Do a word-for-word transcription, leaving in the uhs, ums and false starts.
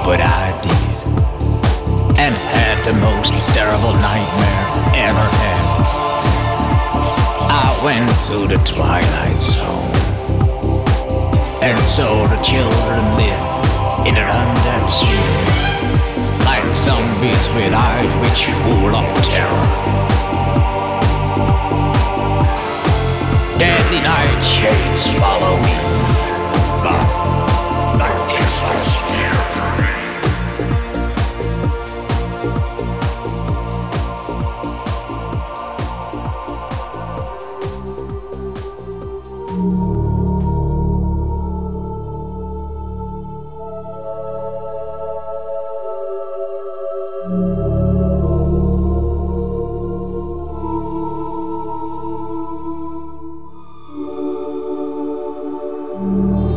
what I did, and had the most terrible nightmare ever had. I went to the Twilight Zone and saw the children live in an undead zoo, like zombies with eyes which full of terror. Deadly nightshades follow me, but not this much fear for me. Thank you.